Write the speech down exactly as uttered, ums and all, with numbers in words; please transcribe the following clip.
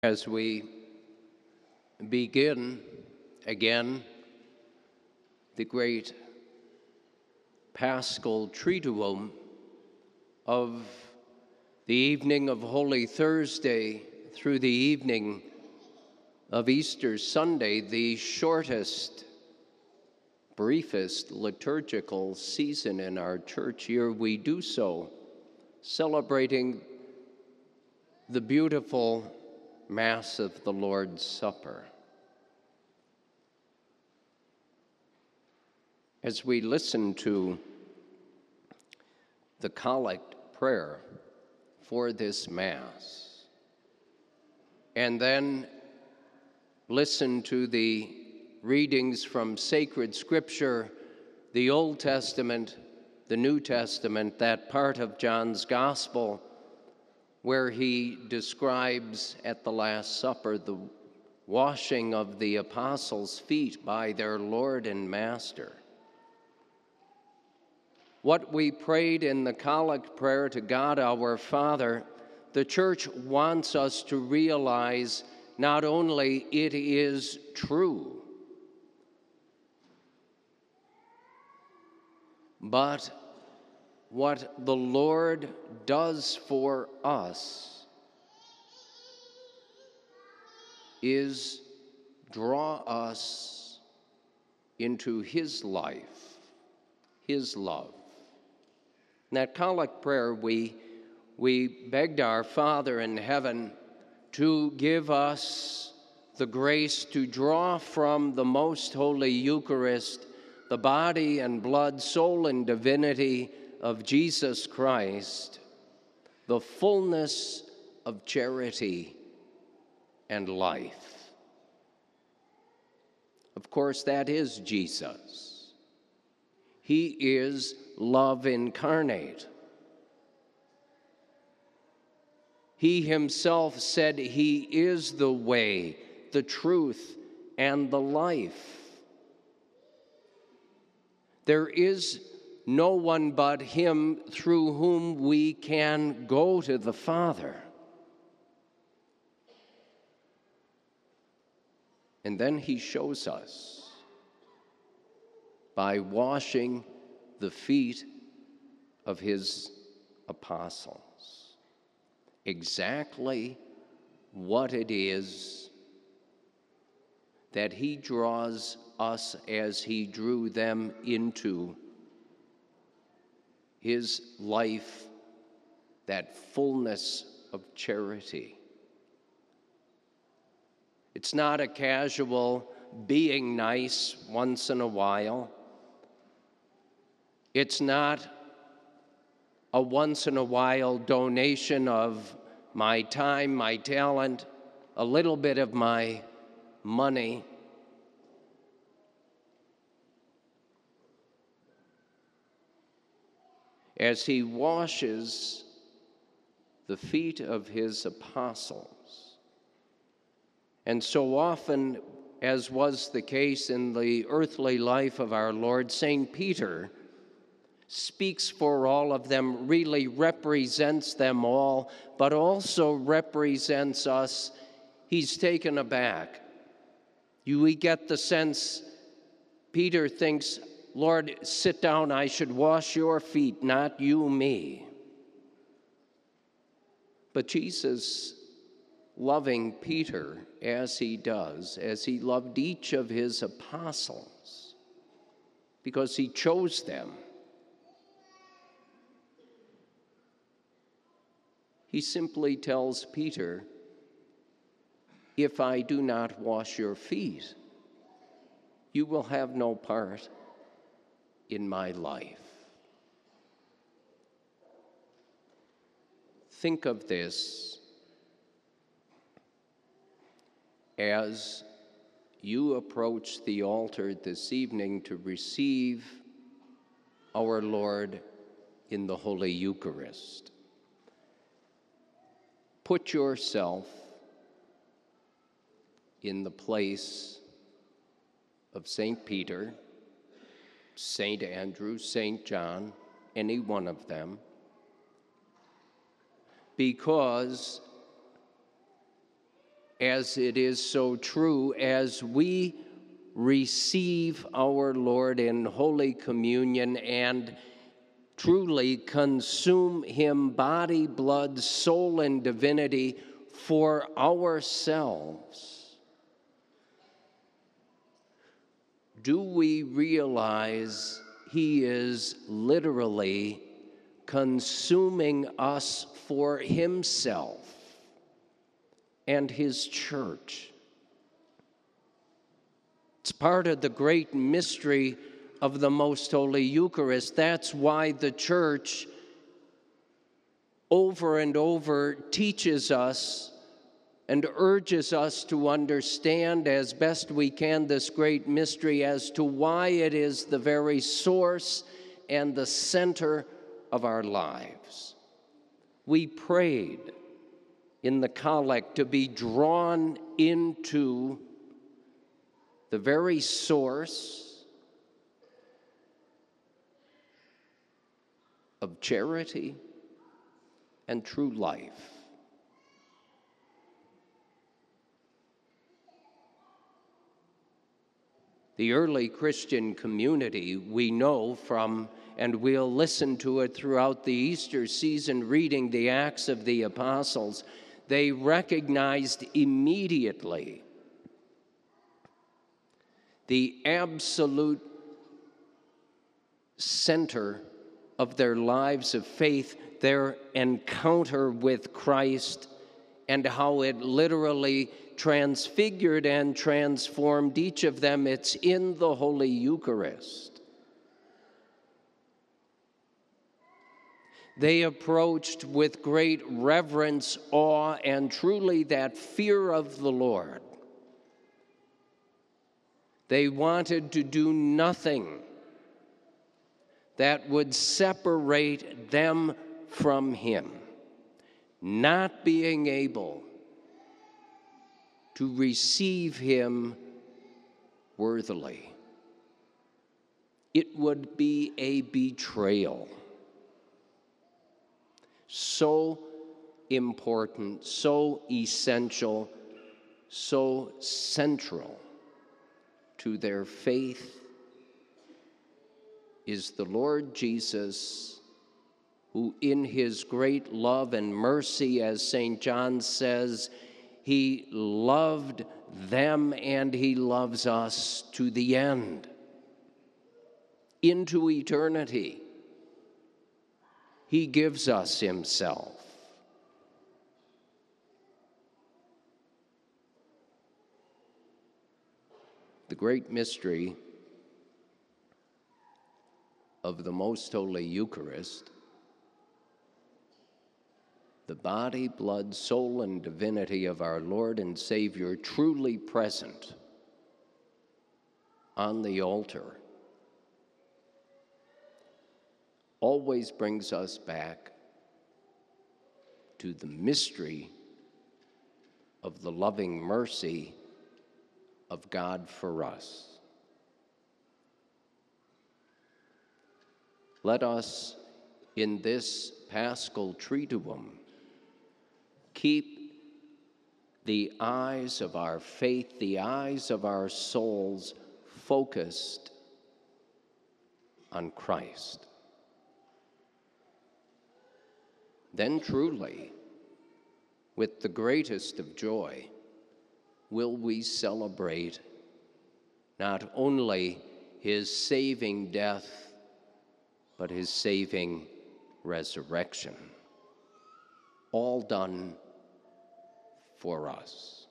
As we begin again the great Paschal Triduum of the evening of Holy Thursday through the evening of Easter Sunday, the shortest, briefest liturgical season in our church year, we do so celebrating the beautiful Mass of the Lord's Supper. As we listen to the collect prayer for this Mass, and then listen to the readings from sacred Scripture, the Old Testament, the New Testament, that part of John's Gospel where he describes at the Last Supper the washing of the apostles' feet by their Lord and Master. What we prayed in the collect prayer to God our Father, the Church wants us to realize not only it is true, but what the Lord does for us is draw us into His life, His love. In that collect prayer, we, we begged our Father in heaven to give us the grace to draw from the most holy Eucharist the body and blood, soul and divinity of Jesus Christ, the fullness of charity and life. Of course, that is Jesus. He is love incarnate. He himself said he is the way, the truth, and the life. There is no one but him through whom we can go to the Father. And then he shows us by washing the feet of his apostles exactly what it is that he draws us as he drew them into his life, that fullness of charity. It's not a casual being nice once in a while. It's not a once in a while donation of my time, my talent, a little bit of my money. As he washes the feet of his apostles. And so often, as was the case in the earthly life of our Lord, Saint Peter speaks for all of them, really represents them all, but also represents us. He's taken aback. You, we get the sense Peter thinks, Lord, sit down, I should wash your feet, not you me. But Jesus, loving Peter as he does, as he loved each of his apostles, because he chose them, he simply tells Peter, if I do not wash your feet, you will have no part in my life. Think of this as you approach the altar this evening to receive our Lord in the Holy Eucharist. Put yourself in the place of Saint Peter, Saint Andrew, Saint John, any one of them, because as it is so true, as we receive our Lord in Holy Communion and truly consume him, body, blood, soul, and divinity, for ourselves. Do we realize he is literally consuming us for himself and his church? It's part of the great mystery of the Most Holy Eucharist. That's why the Church over and over teaches us and urges us to understand as best we can this great mystery as to why it is the very source and the center of our lives. We prayed in the collect to be drawn into the very source of charity and true life. The early Christian community, we know from, and we'll listen to it throughout the Easter season, reading the Acts of the Apostles, they recognized immediately the absolute center of their lives of faith, their encounter with Christ, and how it literally transfigured and transformed each of them. It's in the Holy Eucharist. They approached with great reverence, awe, and truly that fear of the Lord. They wanted to do nothing that would separate them from him, not being able to receive him worthily. It would be a betrayal. So important, so essential, so central to their faith is the Lord Jesus, who in his great love and mercy, as Saint John says, he loved them and he loves us to the end, into eternity. He gives us himself. The great mystery of the Most Holy Eucharist, the body, blood, soul, and divinity of our Lord and Savior truly present on the altar, always brings us back to the mystery of the loving mercy of God for us. Let us, in this Paschal Triduum, keep the eyes of our faith, the eyes of our souls focused on Christ. Then truly, with the greatest of joy, will we celebrate not only his saving death, but his saving resurrection, all done for us.